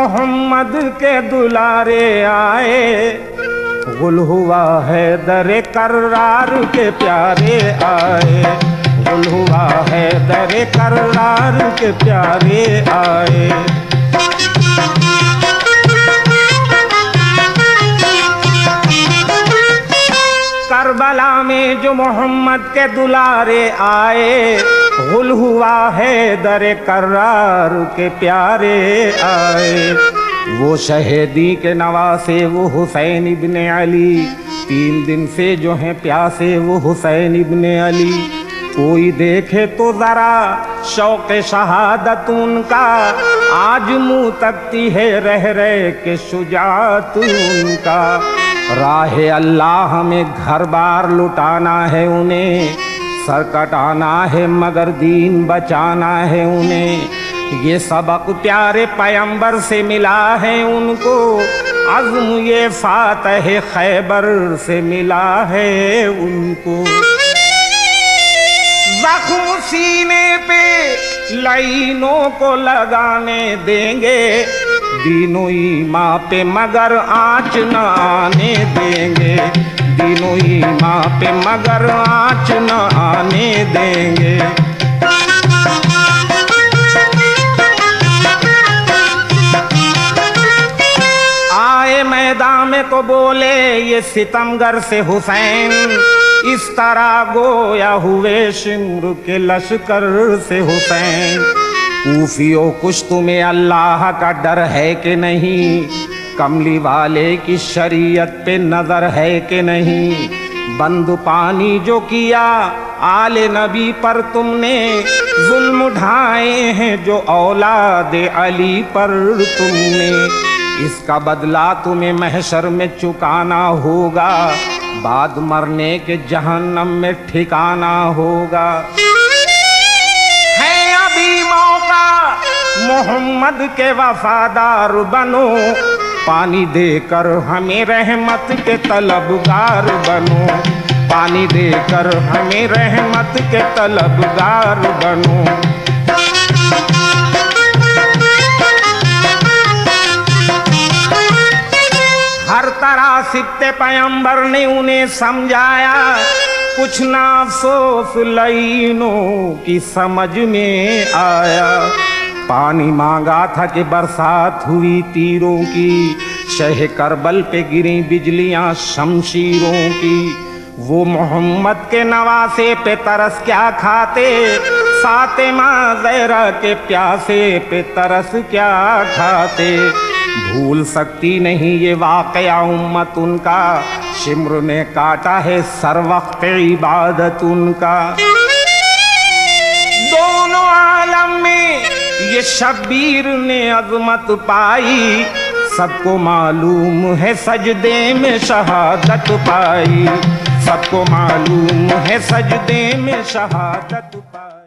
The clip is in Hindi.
मोहम्मद के दुलारे आए, गुल हुआ है दरे कर्रार के प्यारे आए, गुल हुआ है दरे कर्रार के प्यारे आए। करबला में जो मोहम्मद के दुलारे आए, गुल हुआ है दरे कर्रार के प्यारे आए। वो शहीदी के नवासे वो हुसैन इब्ने अली, 3 दिन से जो हैं प्यासे वो हुसैन इब्ने अली। कोई देखे तो जरा शौक शहादत उनका, आज मुँह तकती है रह रह के शुजात उनका। राह अल्लाह में घर बार लुटाना है उन्हें, सर कटाना है मगर दीन बचाना है उन्हें। ये सबक प्यारे पैगंबर से मिला है उनको, अज़्म ये फातह खैबर से मिला है उनको। ज़ख्म सीने पे लाइनों को लगाने देंगे, दीनों ईमां पे मगर आँच न आने देंगे, दीनों ईमां पे मगर आँच न आने देंगे। आए मैदान में तो बोले ये सितमगर से हुसैन, इस तरह गोया हुए शिम्र के लश्कर से हुसैन। कूफियों कुछ तुम्हें अल्लाह का डर है कि नहीं, कमली वाले की शरीयत पे नजर है कि नहीं। बंद पानी जो किया आले नबी पर तुमने, जुल्म ढाए हैं जो औलाद अली पर तुमने। इसका बदला तुम्हें महशर में चुकाना होगा, बाद मरने के जहन्नम में ठिकाना होगा। है अभी मौका मोहम्मद के वफादार बनो, पानी देकर हमें रहमत के तलबगार बनो, पानी देकर हमें रहमत के तलबगार बनो। हर तरह सिफ्ते पैगंबर ने उन्हें समझाया, कुछ ना अफसोस लाइनों की समझ में आया। पानी मांगा था कि बरसात हुई तीरों की, शह करबल पे गिरी बिजलियां शमशीरों की। वो मोहम्मद के नवासे पे तरस क्या खाते, फातिमा ज़हरा के प्यासे पे तरस क्या खाते। भूल सकती नहीं ये वाक़या उम्मत उनका, शिम्र ने काटा है सर वक्त इबादत उनका। दोनों आलम में ये शब्बीर ने अज़मत पाई, सबको मालूम है सजदे में शहादत पाई, सबको मालूम है सजदे में शहादत पाई।